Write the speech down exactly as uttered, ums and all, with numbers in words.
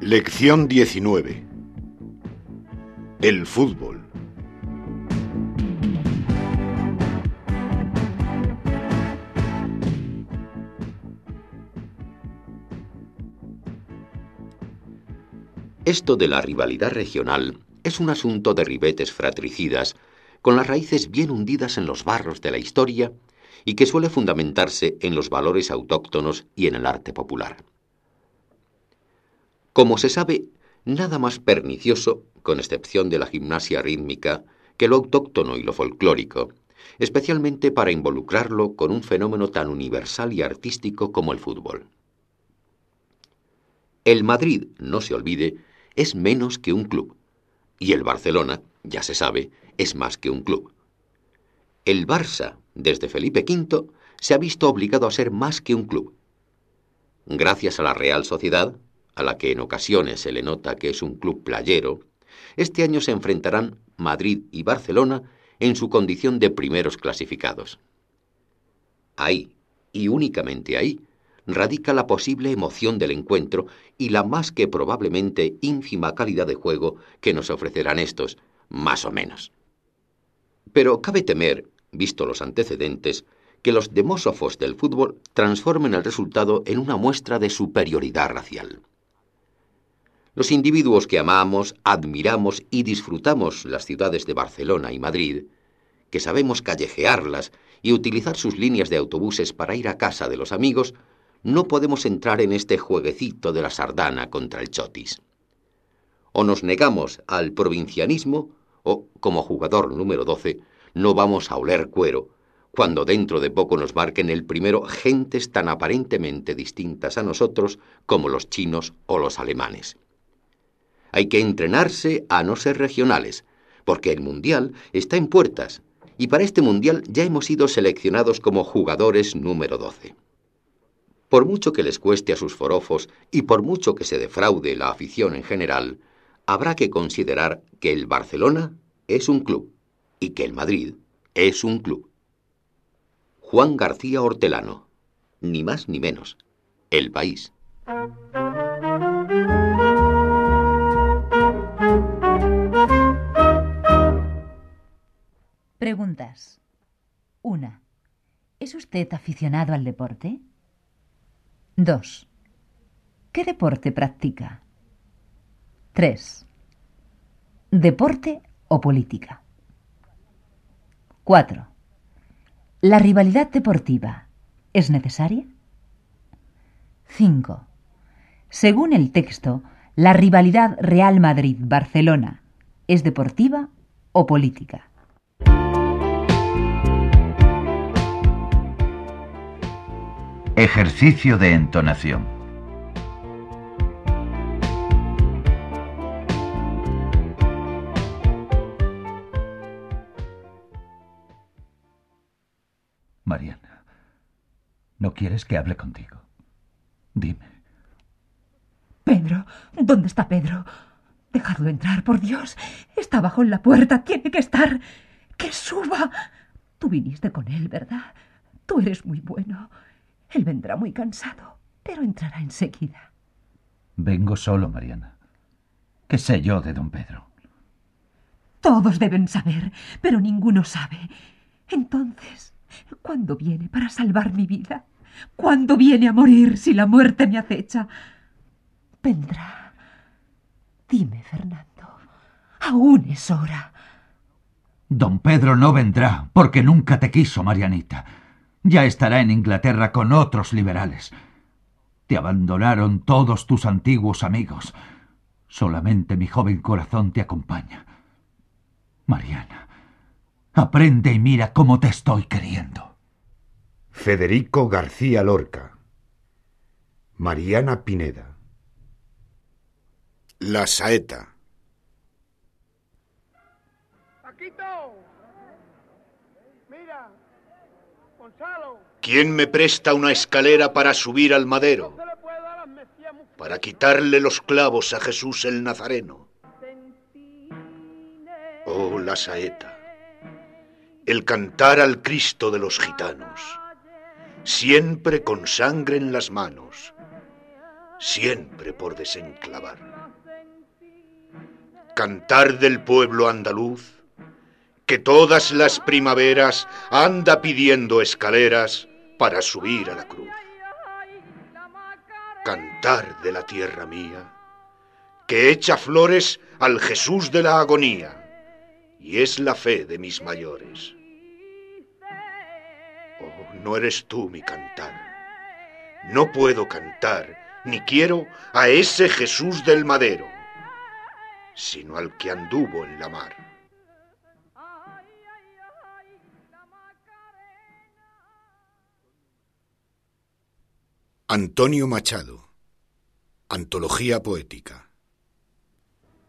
Lección diecinueve. El fútbol. Esto de la rivalidad regional es un asunto de ribetes fratricidas, con las raíces bien hundidas en los barros de la historia y que suele fundamentarse en los valores autóctonos y en el arte popular. Como se sabe, nada más pernicioso, con excepción de la gimnasia rítmica, que lo autóctono y lo folclórico, especialmente para involucrarlo con un fenómeno tan universal y artístico como el fútbol. El Madrid, no se olvide, es menos que un club, y el Barcelona, ya se sabe, es más que un club. El Barça, desde Felipe quinto, se ha visto obligado a ser más que un club. Gracias a la Real Sociedad, a la que en ocasiones se le nota que es un club playero, este año se enfrentarán Madrid y Barcelona en su condición de primeros clasificados. Ahí, y únicamente ahí, radica la posible emoción del encuentro y la más que probablemente ínfima calidad de juego que nos ofrecerán estos, más o menos. Pero cabe temer, visto los antecedentes, que los demósofos del fútbol transformen el resultado en una muestra de superioridad racial. Los individuos que amamos, admiramos y disfrutamos las ciudades de Barcelona y Madrid, que sabemos callejearlas y utilizar sus líneas de autobuses para ir a casa de los amigos, no podemos entrar en este jueguecito de la sardana contra el chotis. O nos negamos al provincianismo, o, como jugador número doce, no vamos a oler cuero, cuando dentro de poco nos marquen el primero gentes tan aparentemente distintas a nosotros como los chinos o los alemanes. Hay que entrenarse a no ser regionales, porque el Mundial está en puertas, y para este Mundial ya hemos sido seleccionados como jugadores número doce. Por mucho que les cueste a sus forofos y por mucho que se defraude la afición en general, habrá que considerar que el Barcelona es un club y que el Madrid es un club. Juan García Hortelano, ni más ni menos, El País. Preguntas. Una. ¿Es usted aficionado al deporte? Dos. ¿Qué deporte practica? Tres. ¿Deporte o política? Cuatro. ¿La rivalidad deportiva es necesaria? Cinco. Según el texto, ¿la rivalidad Real Madrid-Barcelona es deportiva o política? Ejercicio de entonación. Mariana, ¿no quieres que hable contigo? Dime. Pedro, ¿dónde está Pedro? Dejadlo entrar, por Dios. Está bajo en la puerta, tiene que estar. ¡Que suba! Tú viniste con él, ¿verdad? Tú eres muy bueno. Él vendrá muy cansado, pero entrará enseguida. Vengo solo, Mariana. ¿Qué sé yo de don Pedro? Todos deben saber, pero ninguno sabe. Entonces, ¿cuándo viene para salvar mi vida? ¿Cuándo viene a morir si la muerte me acecha? Vendrá. Dime, Fernando, aún es hora. Don Pedro no vendrá, porque nunca te quiso, Marianita. Ya estará en Inglaterra con otros liberales. Te abandonaron todos tus antiguos amigos. Solamente mi joven corazón te acompaña. Mariana, aprende y mira cómo te estoy queriendo. Federico García Lorca. Mariana Pineda. La Saeta. Paquito, mira, Gonzalo. ¿Quién me presta una escalera para subir al madero? Para quitarle los clavos a Jesús el Nazareno. Oh, la saeta. El cantar al Cristo de los gitanos. Siempre con sangre en las manos. Siempre por desenclavar. Cantar del pueblo andaluz, que todas las primaveras anda pidiendo escaleras para subir a la cruz. Cantar de la tierra mía, que echa flores al Jesús de la agonía, y es la fe de mis mayores. Oh, no eres tú mi cantar. No puedo cantar, ni quiero a ese Jesús del madero, sino al que anduvo en la mar. Antonio Machado, Antología Poética.